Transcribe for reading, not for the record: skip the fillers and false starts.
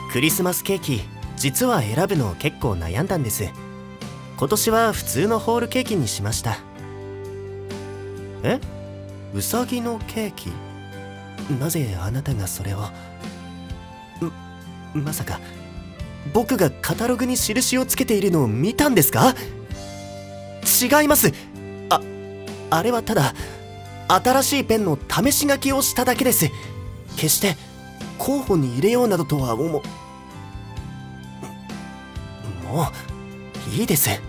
クリスマスケーキ、実は選ぶの結構悩んだんです。今年は普通のホールケーキにしました。え？うさぎのケーキ？なぜあなたがそれを？まさか僕がカタログに印をつけているのを見たんですか？違います。あれはただ新しいペンの試し書きをしただけです。決して候補に入れようなどとはもういいです。